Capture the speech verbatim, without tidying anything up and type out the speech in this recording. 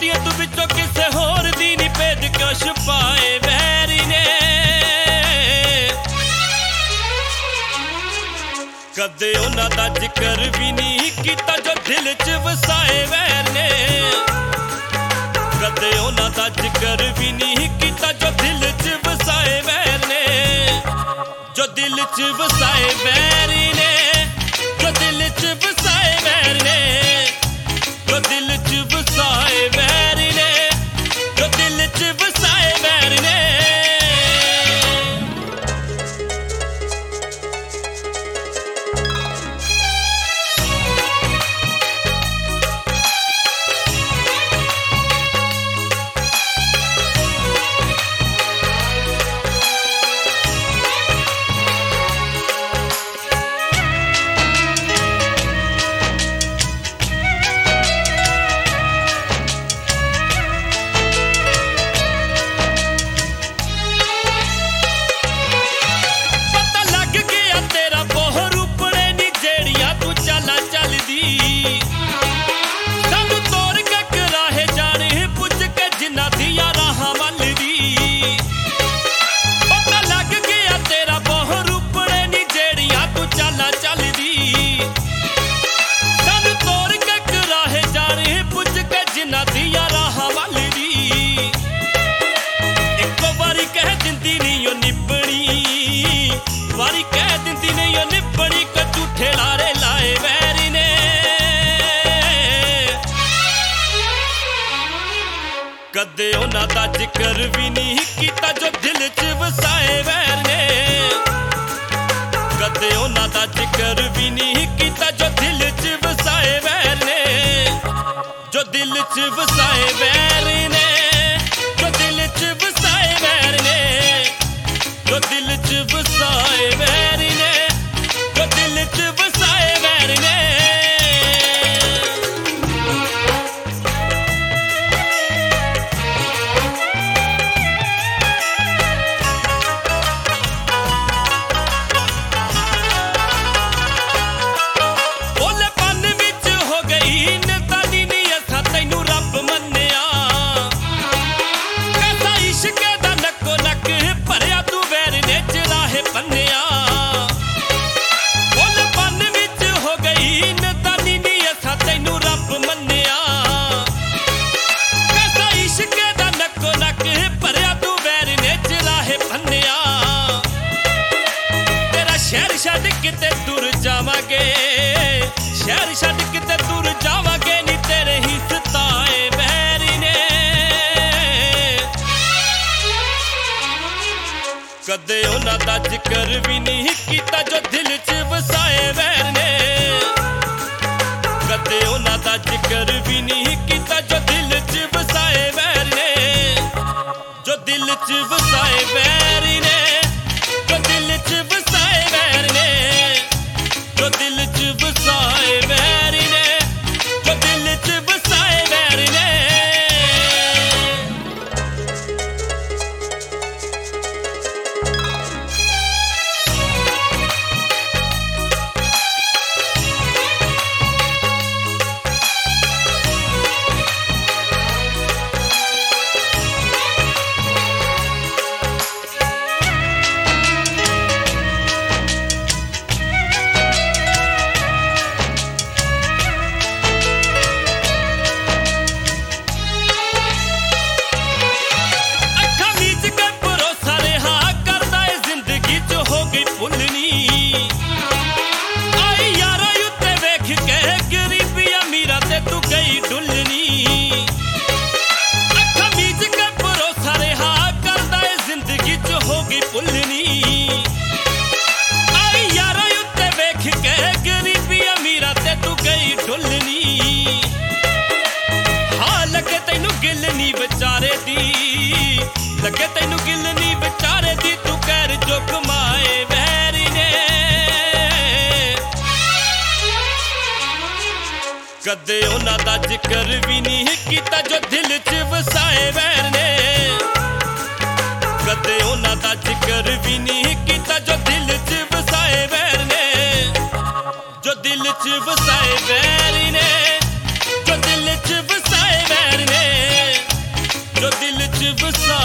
साडियां तू विचों किसे होर दी नी भेद क्यों छुपाए वैरी ने। कदे उन्हां दा जिक्र भी नहीं कीता जो दिल च वसाए वैर ने। कदे उन्हां दा जिक्र भी नहीं कीता जो दिल च वसाए वैर ने। जो दिल च वसाए वैरी ने, जो दिल च वसाए वैर ने, जो दिल च वसाए वैरी ने, जो दिल च वसाए वैर ने। वारी कह दिंदी नहीं ओ निबड़ी को झूठे लारे लाए वैरी ने। कदे उन्हां दा जिक्र भी नहीं कीता जो दिल च वसाए वैर ने। कदे उन्हां दा जिक्र भी नहीं कीता जो दिल च वसाए वैर ने। जो दिल च वसाए वैर ने, जो दिल च वसाए वैर ने, जो दिल च वसाए वैर ने, जो दिल च वसाए वैर ने। ओलेपन विच हो गई नदानी नी असां तैनू रब मन्निया। कैसा इश्क दा नक्को नक भरिया तू वैर ने चराहे पन्निया। ओलेपन विच हो गई नदानी नी असां तैनू रब मन्निया। कैसा इश्क दा नक्को नक भरिया तू वैर ने चराहे पन्निया। तेरा शहर छड्ड किते दूर जावांगे, शहर छड्ड किते दूर जावांगे नी तेरे ही सताए वैरी ने। कदे उन्हां दा जिक्र भी नहीं कीता जो दिल च वसाए वैर ने। कदे उन्हां दा जिक्र भी नहीं कीता जो दिल च वसाए वैर ने। जो दिल च वसाए वैर ने, जो दिल च वसाए वैर ने, जो दिल च वसाए वैर ने, जो दिल च वसाए वैर ने। लगे तैनू गिल नी बेचारे दी तू कर जो कमाए वैरी ने। कदे उन्हां दा जिक्र भी नहीं कीता जो दिल च वसाए वैर ने। कदे उन्हां दा जिक्र भी नहीं कीता जो दिल च वसाए वैर ने। जो दिल च वसाए वैर ने, जो दिल च वसाए वैर ने। ਵਸਾਏ